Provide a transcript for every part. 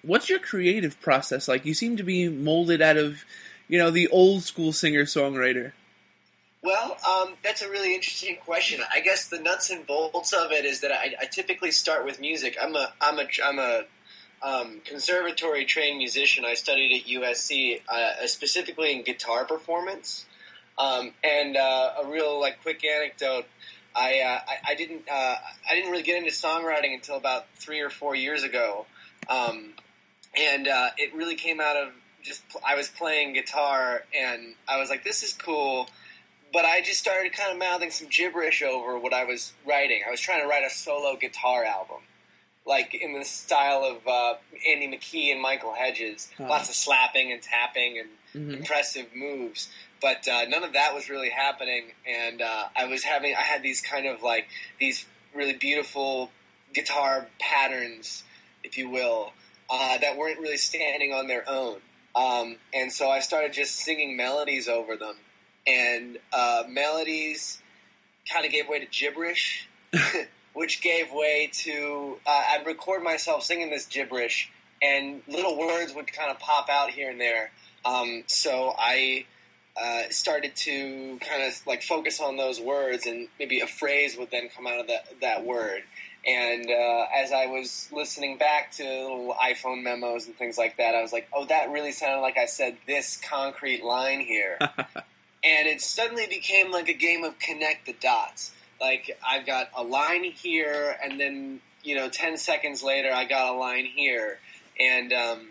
What's your creative process like? You seem to be molded out of, the old school singer-songwriter. Well, that's a really interesting question. I guess the nuts and bolts of it is that I typically start with music. I'm a conservatory trained musician. I studied at USC, specifically in guitar performance. And a real quick anecdote. I didn't really get into songwriting until about 3 or 4 years ago, and it really came out of I was playing guitar and I was like, this is cool. But I just started kind of mouthing some gibberish over what I was writing. I was trying to write a solo guitar album, in the style of Andy McKee and Michael Hedges. Lots of slapping and tapping and impressive moves. But none of that was really happening. And I had these kind of these really beautiful guitar patterns, if you will, that weren't really standing on their own. And so I started just singing melodies over them. And melodies kind of gave way to gibberish, which gave way to I'd record myself singing this gibberish, and little words would kind of pop out here and there. So I started to kind of focus on those words, and maybe a phrase would then come out of that word. And as I was listening back to little iPhone memos and things like that, I was like, oh, that really sounded like I said this concrete line here. And it suddenly became like a game of connect the dots. I've got a line here, and then, 10 seconds later, I got a line here. And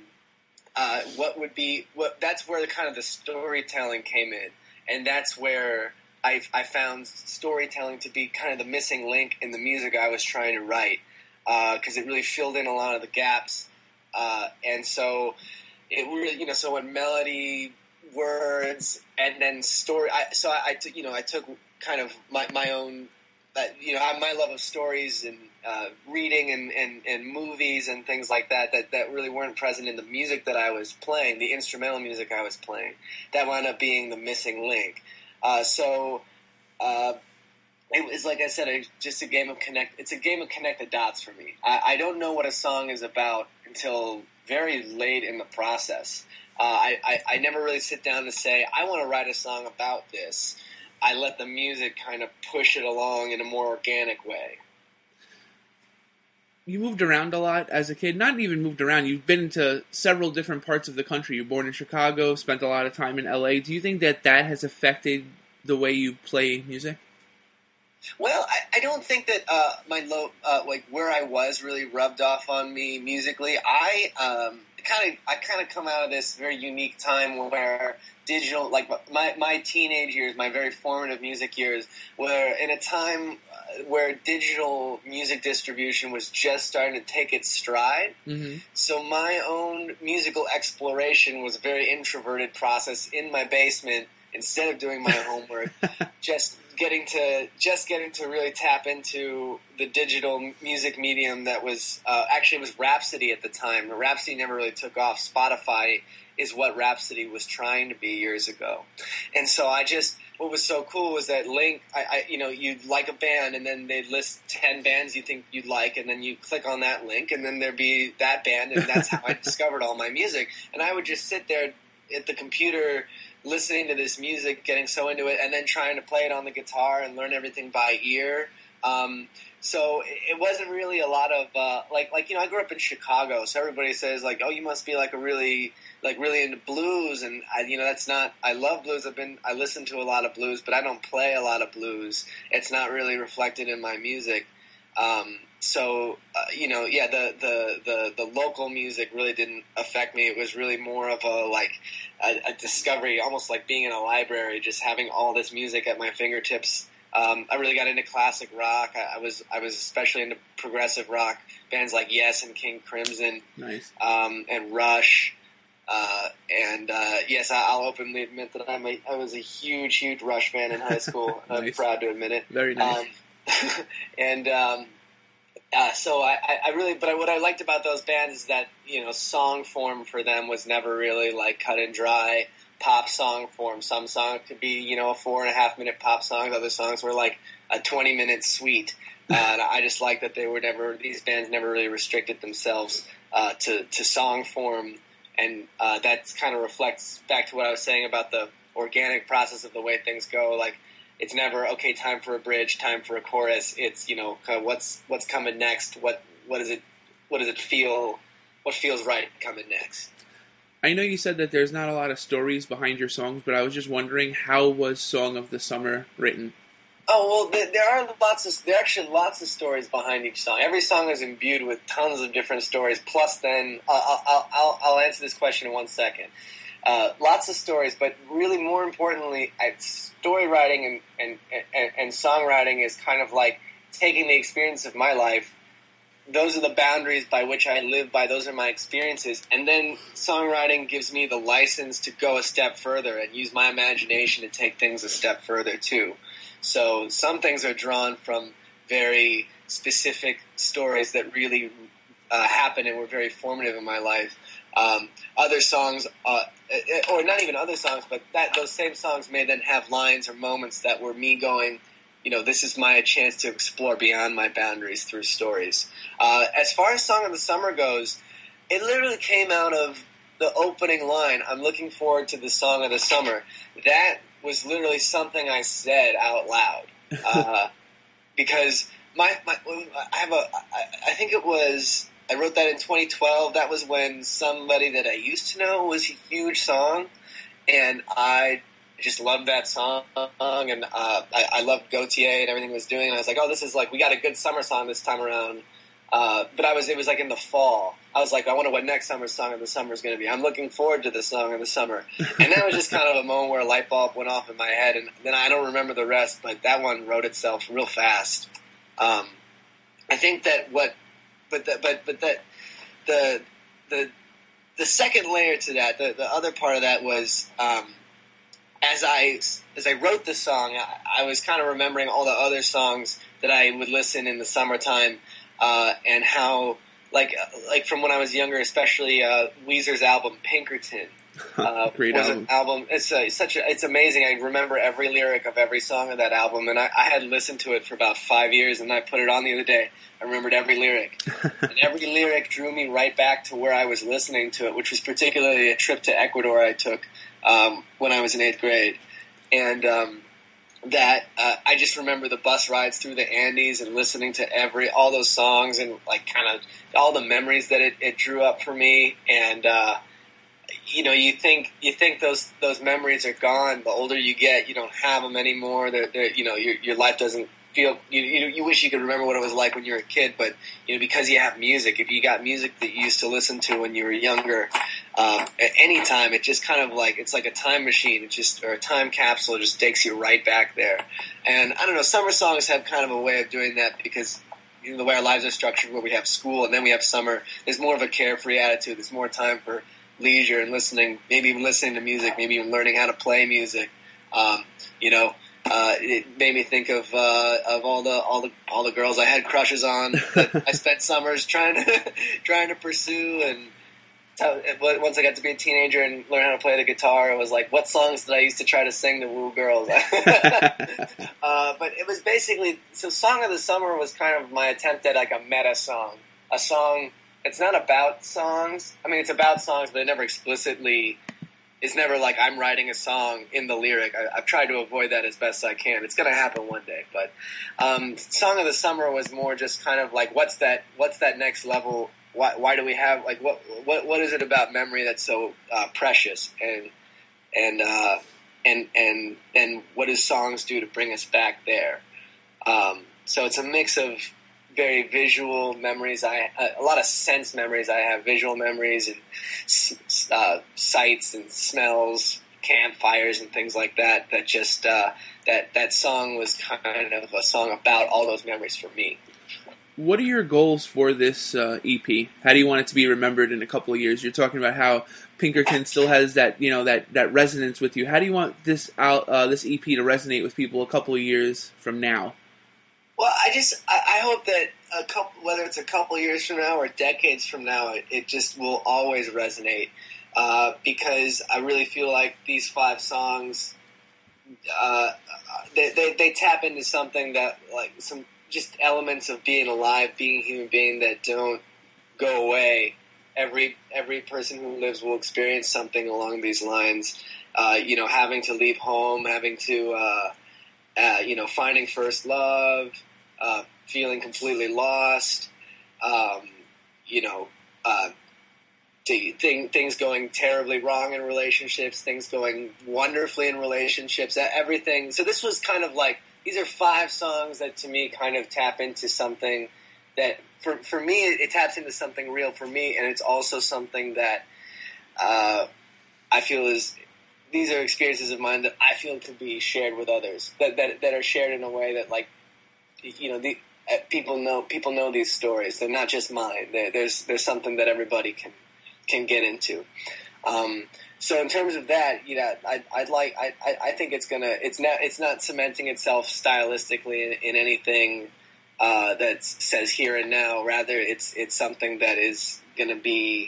that's where kind of the storytelling came in. And that's where I found storytelling to be kind of the missing link in the music I was trying to write. Because it really filled in a lot of the gaps. And so it really, so when melody, words, and then story. I took kind of my own, my love of stories and reading and movies and things like that really weren't present in the music that I was playing, the instrumental music I was playing. That wound up being the missing link. So it was, like I said, just a game of It's a game of connect the dots for me. I don't know what a song is about until very late in the process. I never really sit down to say, I want to write a song about this. I let the music kind of push it along in a more organic way. You moved around a lot as a kid. Not even moved around. You've been to several different parts of the country. You were born in Chicago, spent a lot of time in LA. Do you think that has affected the way you play music? Well, I don't think that my where I was really rubbed off on me musically. I kind of come out of this very unique time where digital, my teenage years, my very formative music years, were in a time where digital music distribution was just starting to take its stride. Mm-hmm. So my own musical exploration was a very introverted process in my basement. Instead of doing my homework, just getting to really tap into the digital music medium that was actually it was Rhapsody at the time. Rhapsody never really took off. Spotify is what Rhapsody was trying to be years ago, and so what was so cool was that link. You'd like a band, and then they'd list 10 bands you think you'd like, and then you click on that link, and then there'd be that band, and that's how I discovered all my music. And I would just sit there at the computer, listening to this music, getting so into it, and then trying to play it on the guitar and learn everything by ear. So it wasn't really a lot of I grew up in Chicago, so everybody says oh, you must be really into blues, and that's not. I love blues. I listen to a lot of blues, but I don't play a lot of blues. It's not really reflected in my music. The local music really didn't affect me. It was really more of a discovery, almost like being in a library, just having all this music at my fingertips. I really got into classic rock. I was especially into progressive rock bands like Yes and King Crimson, nice, and Rush. Yes, I'll openly admit that I was a huge Rush fan in high school. Nice. I'm proud to admit it. Very nice. So I really, but what I liked about those bands is that, song form for them was never really cut and dry pop song form. Some songs could be, a 4.5 minute pop song. Other songs were a 20-minute suite. And I just liked that these bands never really restricted themselves to song form, and that kind of reflects back to what I was saying about the organic process of the way things go. Like, it's never okay. Time for a bridge. Time for a chorus. It's kind of what's coming next. What does it feel? What feels right coming next? I know you said that there's not a lot of stories behind your songs, but I was just wondering, how was Song of the Summer written? Oh, well, there are actually lots of stories behind each song. Every song is imbued with tons of different stories. Plus, then I'll answer this question in 1 second. Lots of stories, but really more importantly, story writing and songwriting is kind of like taking the experience of my life. Those are the boundaries by which I live by. Those are my experiences. And then songwriting gives me the license to go a step further and use my imagination to take things a step further, too. So some things are drawn from very specific stories that really happened and were very formative in my life. Other songs, or not even other songs, but those same songs may then have lines or moments that were me going, this is my chance to explore beyond my boundaries through stories. As far as Song of the Summer goes, it literally came out of the opening line, "I'm looking forward to the Song of the Summer." That was literally something I said out loud. Because I think it was, I wrote that in 2012. That was when Somebody That I Used to Know was a huge song, and I just loved that song, and I loved Gautier and everything he was doing, and I was like, this is like, we got a good summer song this time around. But it was like in the fall. I was like, I wonder what next summer's Song of the Summer is going to be. I'm looking forward to the Song of the Summer. And that was just kind of a moment where a light bulb went off in my head, and then I don't remember the rest, but that one wrote itself real fast. I think that the second layer to that, the other part of that was, as I wrote the song, I was kind of remembering all the other songs that I would listen in the summertime, and how, like from when I was younger, especially Weezer's album Pinkerton. Great was album. An album. It's amazing. I remember every lyric of every song of that album, and I had listened to it for about 5 years, and I put it on the other day. I remembered every lyric, and every lyric drew me right back to where I was listening to it, which was particularly a trip to Ecuador I took when I was in 8th grade, and I just remember the bus rides through the Andes and listening to all those songs, and like kind of all the memories that it drew up for me. And you think those memories are gone. The older you get, you don't have them anymore. Your life doesn't feel. You wish you could remember what it was like when you were a kid, but because you have music. If you got music that you used to listen to when you were younger, at any time, it just kind of like, it's like a time machine. Or a time capsule. It just takes you right back there. And I don't know. Summer songs have kind of a way of doing that because the way our lives are structured, where we have school and then we have summer. There's more of a carefree attitude. There's more time for leisure and listening, maybe even listening to music, maybe even learning how to play music. It made me think of all the girls I had crushes on that I spent summers trying to pursue. And once I got to be a teenager and learn how to play the guitar, it was like, what songs did I used to try to sing to woo girls? But it was basically, so Song of the Summer was kind of my attempt at like a meta song, a song. It's not about songs. I mean, it's about songs, but it never explicitly. It's never like I'm writing a song in the lyric. I've tried to avoid that as best I can. It's going to happen one day. But Song of the Summer was more just kind of like, what's that next level? Why do we have, like, what is it about memory that's so precious? And what do songs do to bring us back there? So it's a mix of very visual memories. A lot of sense memories. I have visual memories and sights and smells, campfires and things like that. That just that song was kind of a song about all those memories for me. What are your goals for this EP? How do you want it to be remembered in a couple of years? You're talking about how Pinkerton still has that that resonance with you. How do you want this this EP to resonate with people a couple of years from now? Well, I hope that whether it's a couple years from now or decades from now, it just will always resonate, because I really feel like these 5 songs, they tap into something that, like, some just elements of being alive, being a human being that don't go away every person who lives will experience something along these lines. Having to leave home, having to finding first love, feeling completely lost. Things going terribly wrong in relationships, things going wonderfully in relationships, everything. So this was kind of like, these are 5 songs that to me kind of tap into something that, for me, it taps into something real for me, and it's also something that I feel these are experiences of mine that I feel can be shared with others, that are shared in a way that, like, people know these stories. They're not just mine. There's something that everybody can get into. So in terms of that, I think it's not cementing itself stylistically in anything that says here and now. Rather, it's something that is going to be,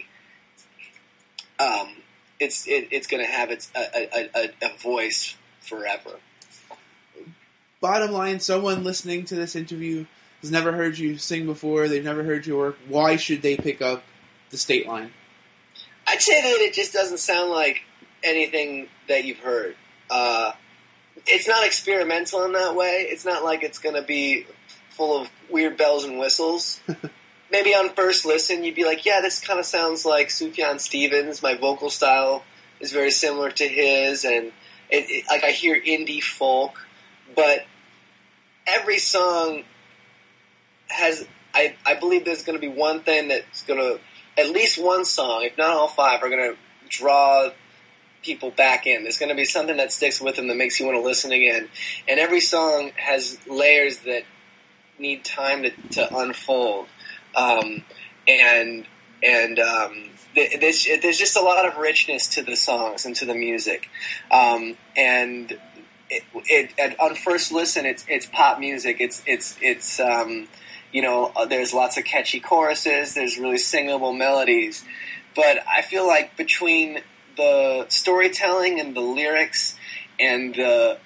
it's going to have a voice forever. Bottom line, someone listening to this interview has never heard you sing before. They've never heard your work. Why should they pick up The State Line? I'd say that it just doesn't sound like anything that you've heard. It's not experimental in that way. It's not like it's going to be full of weird bells and whistles. Maybe on first listen, you'd be like, yeah, this kind of sounds like Sufjan Stevens. My vocal style is very similar to his, and like I hear indie folk. But every song has, I believe there's going to be one thing that's going to, at least one song, if not all 5, are going to draw people back in. There's going to be something that sticks with them that makes you want to listen again. And every song has layers that need time to unfold. There's just a lot of richness to the songs and to the music. On first listen, it's pop music. There's lots of catchy choruses. There's really singable melodies. But I feel like between the storytelling and the lyrics and the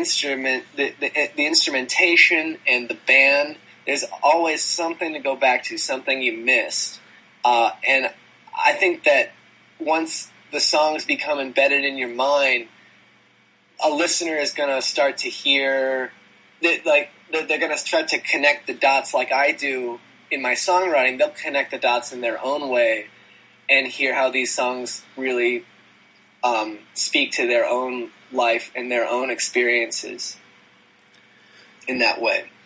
instrumentation and the band, there's always something to go back to, something you missed. And I think that once the songs become embedded in your mind, a listener is going to start to hear, they're going to start to connect the dots like I do in my songwriting. They'll connect the dots in their own way and hear how these songs really speak to their own life and their own experiences in that way.